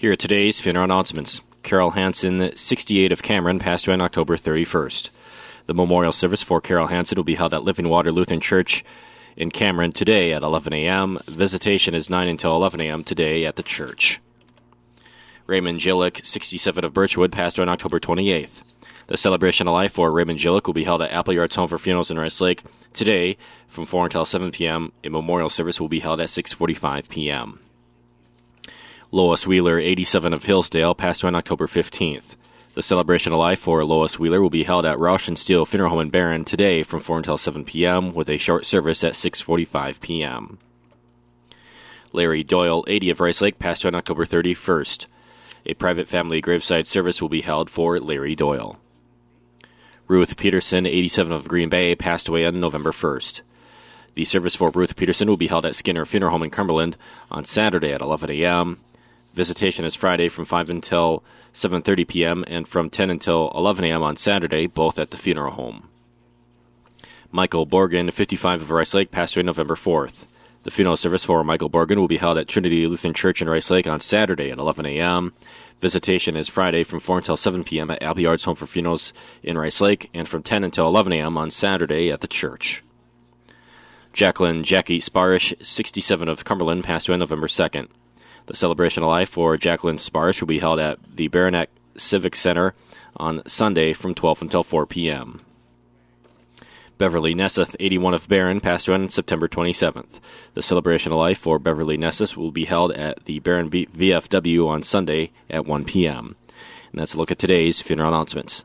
Here are today's funeral announcements. Carol Hansen, 68 of Cameron, passed away on October 31st. The memorial service for Carol Hansen will be held at Living Water Lutheran Church in Cameron today at 11 a.m. Visitation is 9 until 11 a.m. today at the church. Raymond Gillick, 67 of Birchwood, passed away on October 28th. The celebration of life for Raymond Gillick will be held at Appleyard's Home for Funerals in Rice Lake today from 4 until 7 p.m. A memorial service will be held at 6:45 p.m. Lois Wheeler, 87 of Hillsdale, passed away on October 15th. The celebration of life for Lois Wheeler will be held at Roush and Steele Funeral Home in Barron today from 4 until 7 p.m. with a short service at 6:45 p.m. Larry Doyle, 80 of Rice Lake, passed away on October 31st. A private family graveside service will be held for Larry Doyle. Ruth Peterson, 87 of Green Bay, passed away on November 1st. The service for Ruth Peterson will be held at Skinner Funeral Home in Cumberland on Saturday at 11 a.m. Visitation is Friday from 5 until 7:30 p.m. and from 10 until 11 a.m. on Saturday, both at the funeral home. Michael Borgen, 55 of Rice Lake, passed away November 4th. The funeral service for Michael Borgen will be held at Trinity Lutheran Church in Rice Lake on Saturday at 11 a.m. Visitation is Friday from 4 until 7 p.m. at Appleyard's Home for Funerals in Rice Lake and from 10 until 11 a.m. on Saturday at the church. Jackie Sparish, 67 of Cumberland, passed away November 2nd. The celebration of life for Jacqueline Sparish will be held at the Baronet Civic Center on Sunday from 12 until 4 p.m. Beverly Nesseth, 81 of Barron, passed away on September 27th. The celebration of life for Beverly Nesseth will be held at the Barron VFW on Sunday at 1 p.m. And that's a look at today's funeral announcements.